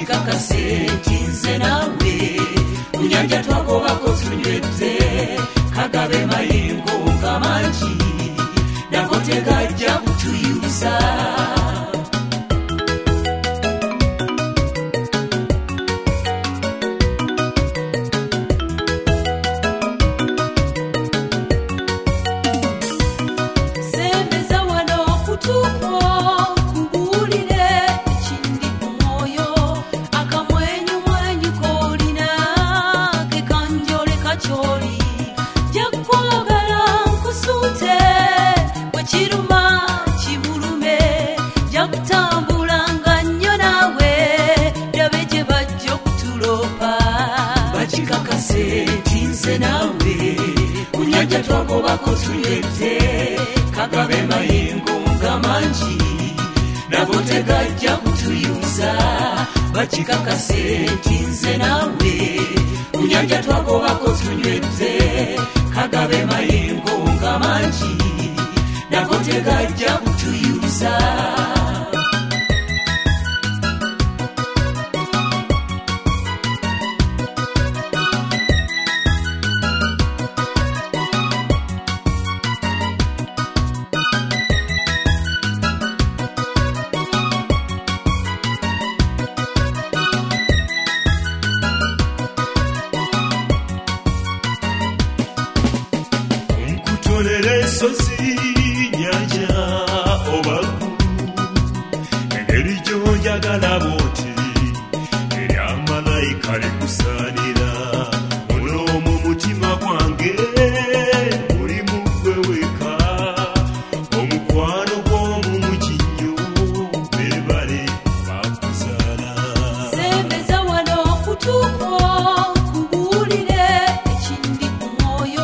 bakikakase nze nawe kunyanja twagobako tunywedde kagabe mayingo nga mangi nago tegajja kutuyuza nze nawe kunyanja twagobako tunywedde kagabe mayingo nga mangi nago tegajja kutuyuza bakikakase nti nze nawe kunyanja twagobako tunywedde kagabe mayingo nga mangi nago tegajja kutuyuza Sosi nyanja obaku engeri gy'onjagala bw'oti eri amalayika likusaanira muno mu mutima gwange mulimu ggwe weka omukwano gw'omu mukinyo beebale bakuzaala sembeza wano okutuuka kubuulire ekindi ku mwoyo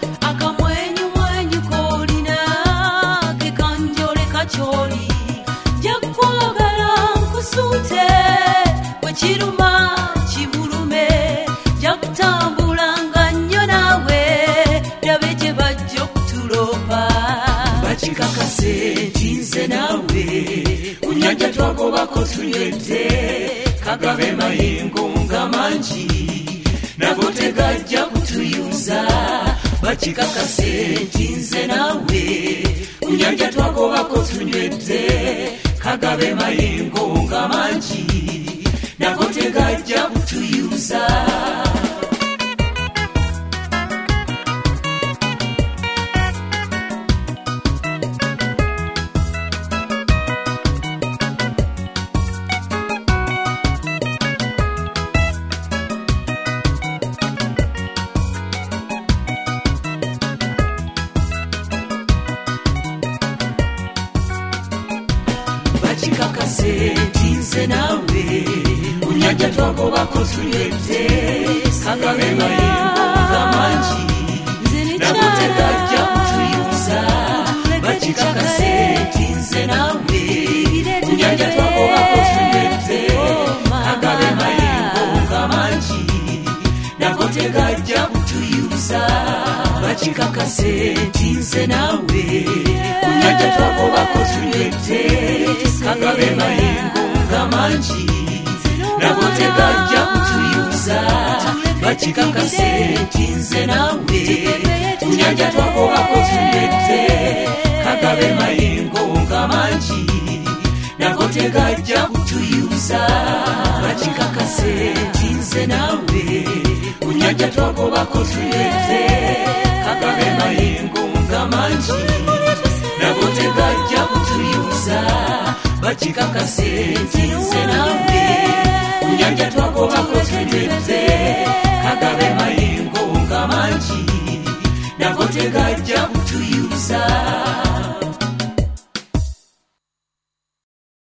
choli jakwagala nkusute wekiruma kibulume jakutambulanga nnyo nawe lyabe gye bajja okutulopa bakikakase nti nze nawe kunyanja twagobako tunywedde kagabe mayingo nga mangi nago tegajja kutuyuza bakikakase nti nze nawe kunyanja twagobako tunywedde kagabe mayingo nga mangi nago tegajja kutuyuza bakikakase nti nze nawe kunyanja twagobako tunywedde kagabe mayingo nga mangi nago tegajja kutuyuza bakikakase nti nze nawe kunyanja twagobako tunywedde kagabe mayingo nga mangi nago tegajja kutuyuza bakikakase nti nze nawe kunyanja twagobako tunywedde kagabe mayingo nga mangi nago tegajja kutuyuza bakikakase nti nze nawe kunyanja twagobako tunywedde kagabe mayingo nga mangi nago tegajja kutuyuza bakikakase nti nze nawe kunyanja twagobako tunywedde kagabe mayingo nga mangi nago tegajja kutuyuza bakikakase nti nze nawe kunyanja twagobako tunywedde kagabe mayingo nga mangi nago tegajja kutuyuza